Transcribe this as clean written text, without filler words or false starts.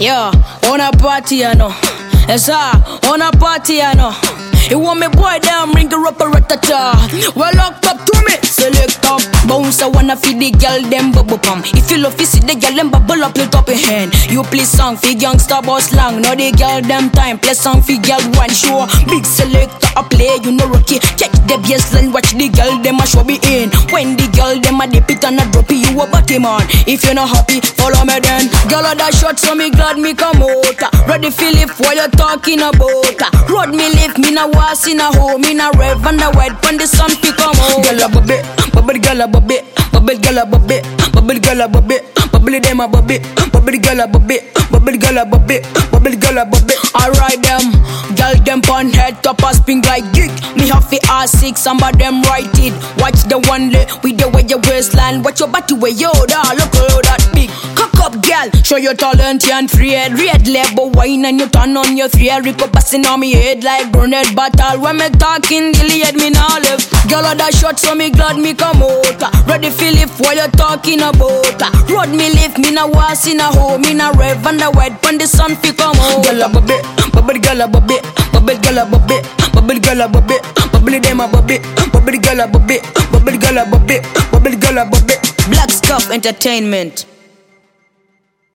Yo, on a party, you know. Yes, sir, on a party, you know. You want me boy down, ring the rapper ratata. Well locked up to me, select up. Bounce, I wanna feed the girl, them bubble pump. If you love to see the girl, them bubble up your top your hand. You play song for youngster boss long. Now the girl, them time, play song for girl one show. Big selector, a play, you know rookie. Check the baseline, watch the girl, them a show be in. When the girl, them a dip it and a drop it, you a body man. If you're not happy, follow me then. Girl, of that shot, so me glad me come out. Ready feel it while you're talking about. Road me lift, me now was in a home, in a rev and a white when the sun pick come out. Girl a bubble, bubble girl a bubble, bubble girl a bubble, bubble girl a bubble, bubble them a bubble, bubble girl a bubble, bubble girl a bubble, bubble girl a bubble. Alright them, girl them pon head top a spin like gig. Me have the R6, some of them right it. Watch the one leg with the way your waistline. Watch your body way yo, da look how that big. Cock up girl, show your talent and free head. Red label wine and you turn on your three head. Rico passing on me head like brunette battle. When me talking, delete me now left. Girl of that shot, so me glad me come out. Ready feel it while you're talking about. Road me lift, me now was in a home, in a rev and a white when the sun pick come out. Girl a bubble, bubble girl a bubble, bubble girl a bubble, bubble girl a bubble, bubble them a bubble, bubble girl a bubble, bubble girl a bubble, bubble girl a bubble. Black Scuff Entertainment.